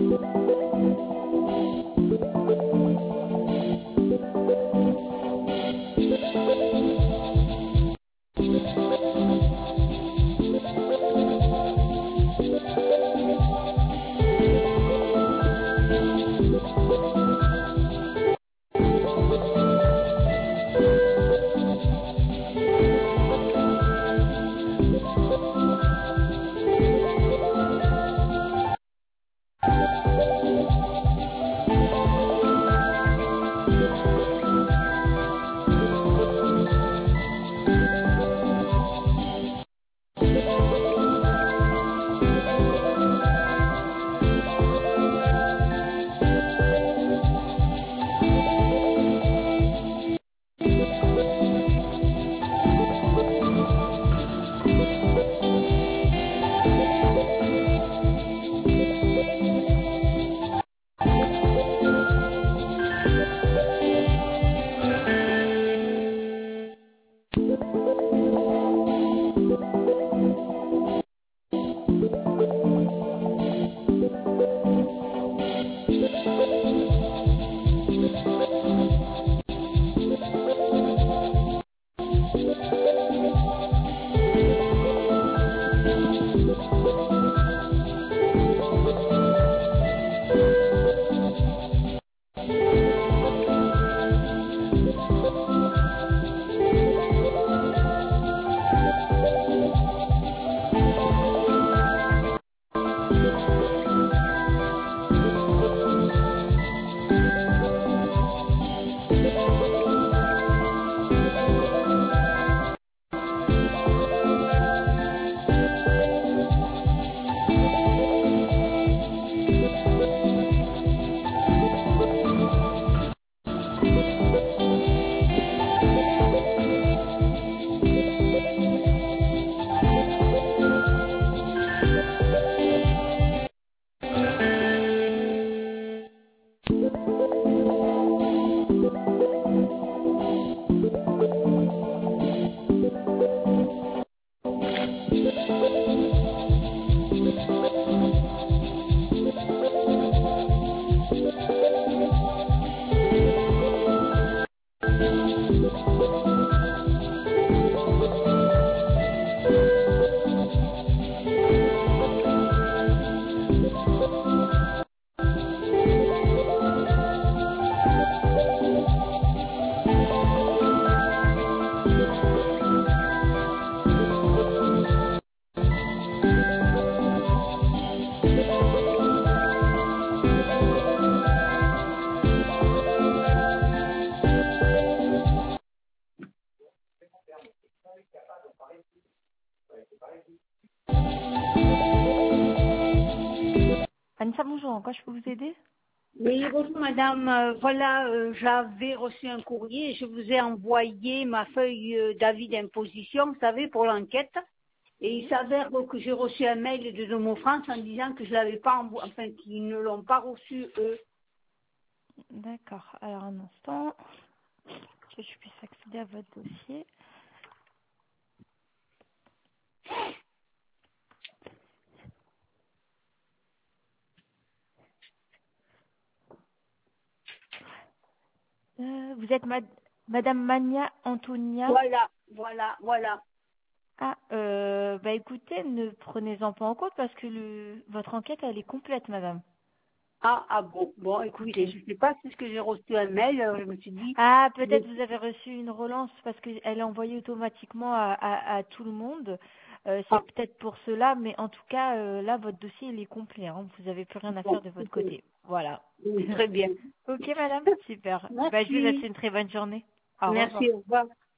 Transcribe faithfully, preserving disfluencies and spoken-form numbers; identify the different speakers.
Speaker 1: Anissa, bonjour, en quoi je peux vous aider?
Speaker 2: Oui, bonjour madame. Euh, voilà, euh, j'avais reçu un courrier et je vous ai envoyé ma feuille euh, d'avis d'imposition, vous savez, pour l'enquête. Et il s'avère que j'ai reçu un mail de Domo France en disant que je l'avais pas envoyé, enfin qu'ils ne l'ont pas reçu eux.
Speaker 1: D'accord, alors un instant, que je puisse accéder à votre dossier. Euh, vous êtes mad- Madame Mania Antonia.
Speaker 2: Voilà, voilà, voilà.
Speaker 1: Ah, euh, bah écoutez, ne prenez-en pas en compte parce que le, votre enquête, elle est complète, madame.
Speaker 2: Ah, ah bon, bon, écoutez,
Speaker 1: Ok.
Speaker 2: je sais pas si c'est ce que j'ai reçu un mail, alors je me suis dit,
Speaker 1: Ah, peut-être
Speaker 2: mais-
Speaker 1: vous avez reçu une relance parce qu'elle est envoyée automatiquement à, à, à tout le monde. Euh, c'est
Speaker 2: ah,
Speaker 1: peut-être pour cela, mais en tout cas, euh, là, votre dossier, il est complet. Hein. Vous n'avez plus rien à faire
Speaker 2: bon,
Speaker 1: de votre
Speaker 2: écoutez,
Speaker 1: côté. Voilà.
Speaker 2: oui, très bien.
Speaker 1: Ok, madame, super. Bah, je vous souhaite
Speaker 2: Merci,
Speaker 1: une très bonne journée. Au revoir.
Speaker 2: merci, au revoir.